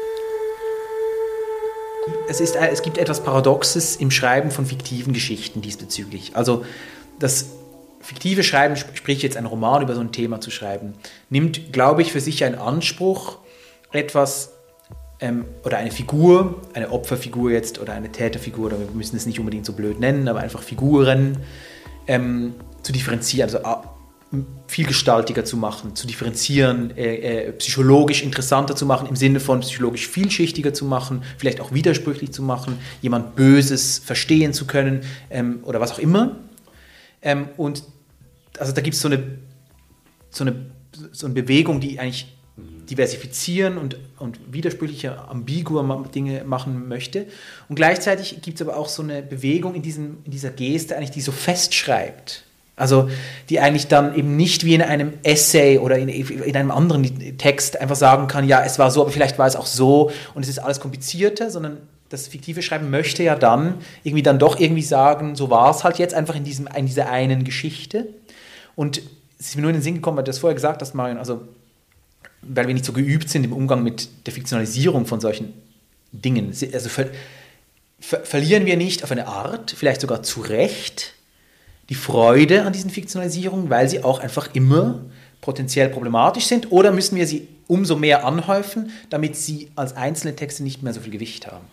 Es, ist, es gibt etwas Paradoxes im Schreiben von fiktiven Geschichten diesbezüglich. Also das fiktive Schreiben, sprich jetzt ein Roman über so ein Thema zu schreiben, nimmt, glaube ich, für sich einen Anspruch, etwas ähm, oder eine Figur, eine Opferfigur jetzt oder eine Täterfigur, oder wir müssen es nicht unbedingt so blöd nennen, aber einfach Figuren ähm, zu differenzieren, also äh, vielgestaltiger zu machen, zu differenzieren, äh, äh, psychologisch interessanter zu machen, im Sinne von psychologisch vielschichtiger zu machen, vielleicht auch widersprüchlich zu machen, jemand Böses verstehen zu können ähm, oder was auch immer. Ähm, und also da gibt es so eine, so, eine, so eine Bewegung, die eigentlich diversifizieren und, und widersprüchliche, ambiguer Dinge machen möchte. Und gleichzeitig gibt es aber auch so eine Bewegung in, diesem, in dieser Geste, eigentlich, die so festschreibt. Also die eigentlich dann eben nicht wie in einem Essay oder in, in einem anderen Text einfach sagen kann, ja, es war so, aber vielleicht war es auch so und es ist alles komplizierter, sondern das fiktive Schreiben möchte ja dann irgendwie dann doch irgendwie sagen, so war es halt jetzt einfach in, diesem, in dieser einen Geschichte. Und es ist mir nur in den Sinn gekommen, weil du das vorher gesagt hast, Marion, also weil wir nicht so geübt sind im Umgang mit der Fiktionalisierung von solchen Dingen. Also ver, ver, verlieren wir nicht auf eine Art, vielleicht sogar zu Recht, die Freude an diesen Fiktionalisierungen, weil sie auch einfach immer potenziell problematisch sind, oder müssen wir sie umso mehr anhäufen, damit sie als einzelne Texte nicht mehr so viel Gewicht haben?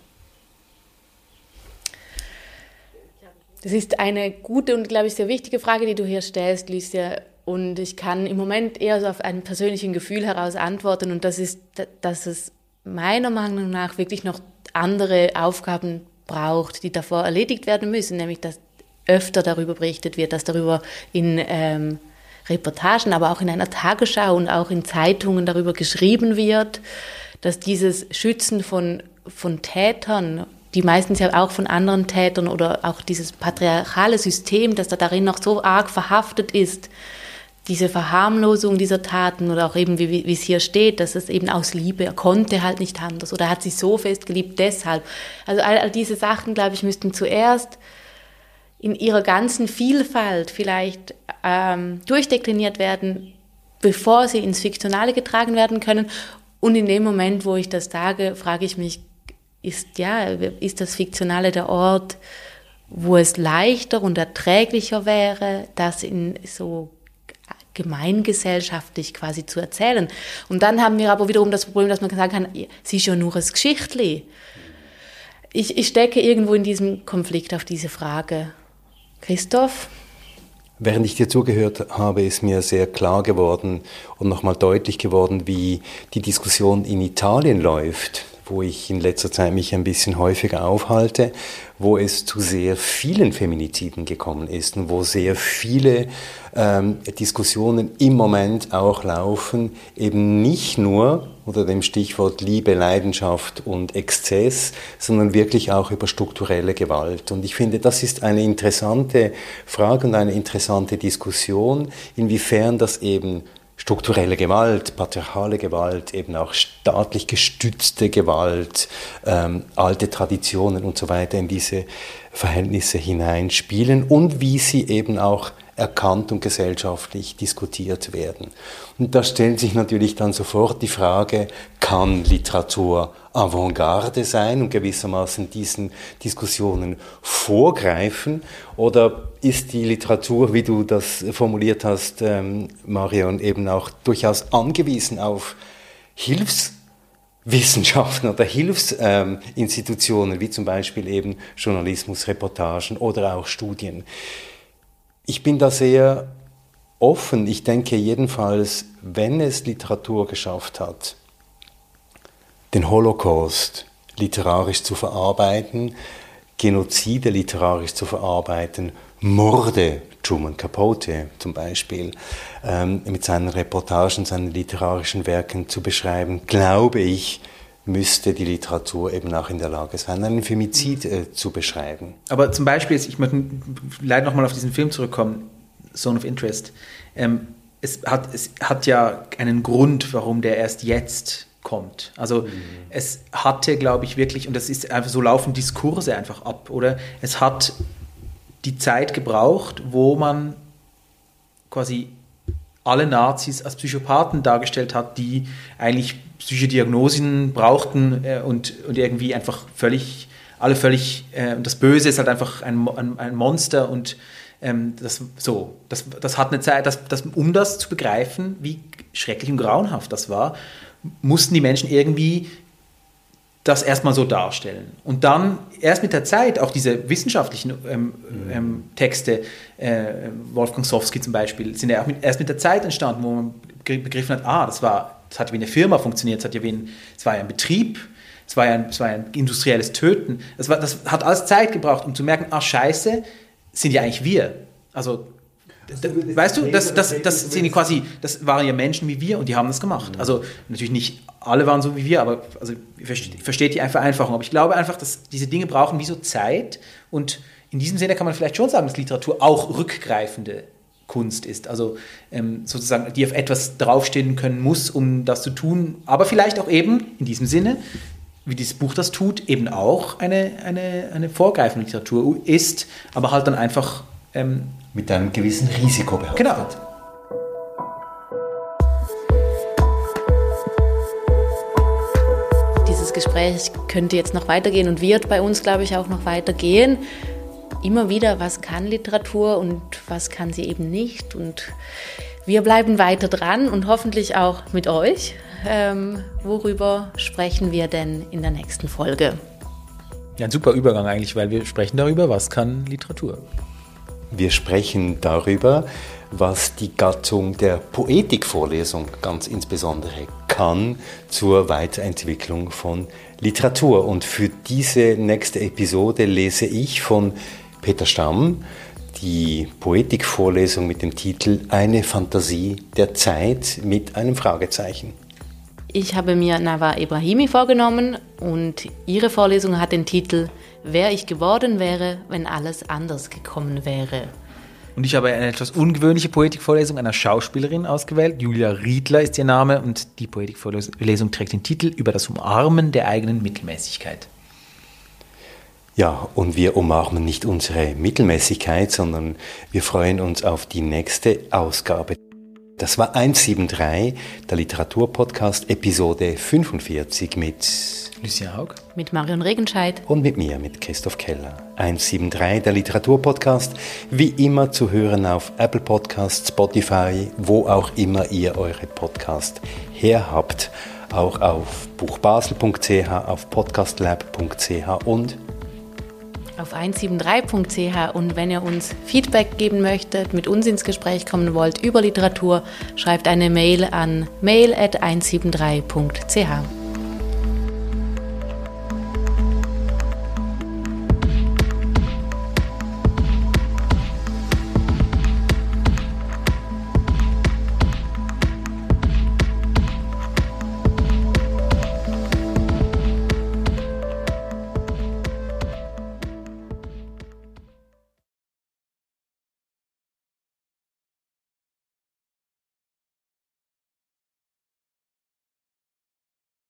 Das ist eine gute und, glaube ich, sehr wichtige Frage, die du hier stellst, Lucia. Und ich kann im Moment eher so auf einem persönlichen Gefühl heraus antworten. Und das ist, dass es meiner Meinung nach wirklich noch andere Aufgaben braucht, die davor erledigt werden müssen. Nämlich, dass öfter darüber berichtet wird, dass darüber in ähm, Reportagen, aber auch in einer Tagesschau und auch in Zeitungen darüber geschrieben wird, dass dieses Schützen von, von Tätern, die meistens ja auch von anderen Tätern, oder auch dieses patriarchale System, das da darin noch so arg verhaftet ist, diese Verharmlosung dieser Taten, oder auch eben, wie, wie es hier steht, dass es eben aus Liebe, er konnte halt nicht anders oder er hat sie so fest geliebt, deshalb. Also all, all diese Sachen, glaube ich, müssten zuerst in ihrer ganzen Vielfalt vielleicht ähm, durchdekliniert werden, bevor sie ins Fiktionale getragen werden können. Und in dem Moment, wo ich das sage, frage ich mich, ist, ja, ist das Fiktionale der Ort, wo es leichter und erträglicher wäre, das in so gemeingesellschaftlich quasi zu erzählen. Und dann haben wir aber wiederum das Problem, dass man sagen kann, es ist ja nur ein Geschichtli. Ich, ich stecke irgendwo in diesem Konflikt auf diese Frage. Christoph? Während ich dir zugehört habe, ist mir sehr klar geworden und nochmal deutlich geworden, wie die Diskussion in Italien läuft, wo ich in letzter Zeit mich ein bisschen häufiger aufhalte, wo es zu sehr vielen Feminiziden gekommen ist und wo sehr viele ähm, Diskussionen im Moment auch laufen, eben nicht nur unter dem Stichwort Liebe, Leidenschaft und Exzess, sondern wirklich auch über strukturelle Gewalt. Und ich finde, das ist eine interessante Frage und eine interessante Diskussion, inwiefern das eben strukturelle Gewalt, patriarchale Gewalt, eben auch staatlich gestützte Gewalt, ähm, alte Traditionen und so weiter in diese Verhältnisse hineinspielen und wie sie eben auch erkannt und gesellschaftlich diskutiert werden. Und da stellt sich natürlich dann sofort die Frage, kann Literatur Avantgarde sein und gewissermaßen diesen Diskussionen vorgreifen, oder ist die Literatur, wie du das formuliert hast, ähm, Marion, eben auch durchaus angewiesen auf Hilfswissenschaften oder Hilfsinstitutionen, ähm, wie zum Beispiel eben Journalismus, Reportagen oder auch Studien? Ich bin da sehr offen. Ich denke jedenfalls, wenn es Literatur geschafft hat, den Holocaust literarisch zu verarbeiten, Genozide literarisch zu verarbeiten, Morde, Truman Capote zum Beispiel, ähm, mit seinen Reportagen, seinen literarischen Werken zu beschreiben, glaube ich, müsste die Literatur eben auch in der Lage sein, einen Femizid äh, zu beschreiben. Aber zum Beispiel, ich möchte leider nochmal auf diesen Film zurückkommen, Zone of Interest. Ähm, es, hat, es hat ja einen Grund, warum der erst jetzt kommt. Also mhm. es hatte, glaube ich, wirklich, und das ist einfach so, laufen Diskurse einfach ab, oder? Es hat die Zeit gebraucht, wo man quasi alle Nazis als Psychopathen dargestellt hat, die eigentlich Psychodiagnosen brauchten äh, und, und irgendwie einfach völlig, alle völlig, äh, das Böse ist halt einfach ein, ein, ein Monster und ähm, das so, das, das hat eine Zeit, das, das, um das zu begreifen, wie schrecklich und grauenhaft das war, mussten die Menschen irgendwie das erstmal so darstellen. Und dann erst mit der Zeit, auch diese wissenschaftlichen ähm, mhm. ähm, Texte, äh, Wolfgang Sowski zum Beispiel, sind ja auch mit, erst mit der Zeit entstanden, wo man begriffen hat, ah, das war, das hat wie eine Firma funktioniert, es hat ja wie ein, es war ja ein Betrieb, es war ja ein, es war ja ein industrielles Töten. Das, war, das hat alles Zeit gebraucht, um zu merken, ah, scheiße, sind ja eigentlich wir. Also, da, weißt du, das, das, das sind quasi, das waren ja Menschen wie wir und die haben das gemacht. Mhm. Also natürlich nicht alle waren so wie wir, aber also, ich verstehe die Vereinfachung. Aber ich glaube einfach, dass diese Dinge brauchen wie so Zeit, und in diesem Sinne kann man vielleicht schon sagen, dass Literatur auch rückgreifende Kunst ist. Also ähm, sozusagen, die auf etwas draufstehen können muss, um das zu tun, aber vielleicht auch eben in diesem Sinne, wie dieses Buch das tut, eben auch eine, eine, eine vorgreifende Literatur ist, aber halt dann einfach ähm, mit einem gewissen Risiko behaftet. Genau. Dieses Gespräch könnte jetzt noch weitergehen und wird bei uns, glaube ich, auch noch weitergehen. Immer wieder, was kann Literatur und was kann sie eben nicht. Und wir bleiben weiter dran und hoffentlich auch mit euch. Ähm, worüber sprechen wir denn in der nächsten Folge? Ja, ein super Übergang eigentlich, weil wir sprechen darüber, was kann Literatur. Wir sprechen darüber, was die Gattung der Poetikvorlesung ganz insbesondere kann zur Weiterentwicklung von Literatur. Und für diese nächste Episode lese ich von Peter Stamm die Poetikvorlesung mit dem Titel Eine Fantasie der Zeit mit einem Fragezeichen. Ich habe mir Nawar Ebrahimi vorgenommen und ihre Vorlesung hat den Titel Wer ich geworden wäre, wenn alles anders gekommen wäre. Und ich habe eine etwas ungewöhnliche Poetikvorlesung einer Schauspielerin ausgewählt. Julia Riedler ist ihr Name und die Poetikvorlesung trägt den Titel Über das Umarmen der eigenen Mittelmäßigkeit. Ja, und wir umarmen nicht unsere Mittelmäßigkeit, sondern wir freuen uns auf die nächste Ausgabe. Das war hundertdreiundsiebzig, der Literaturpodcast, Episode fünfundvierzig mit Lucien Haug, mit Marion Regenscheid und mit mir, mit Christoph Keller. hundertdreiundsiebzig, der Literaturpodcast, wie immer zu hören auf Apple Podcasts, Spotify, wo auch immer ihr eure Podcast her habt. Auch auf buchbasel punkt c h, auf podcastlab punkt c h und auf hundertdreiundsiebzig punkt c h. Und wenn ihr uns Feedback geben möchtet, mit uns ins Gespräch kommen wollt über Literatur, schreibt eine Mail an mail at hundertdreiundsiebzig punkt c h.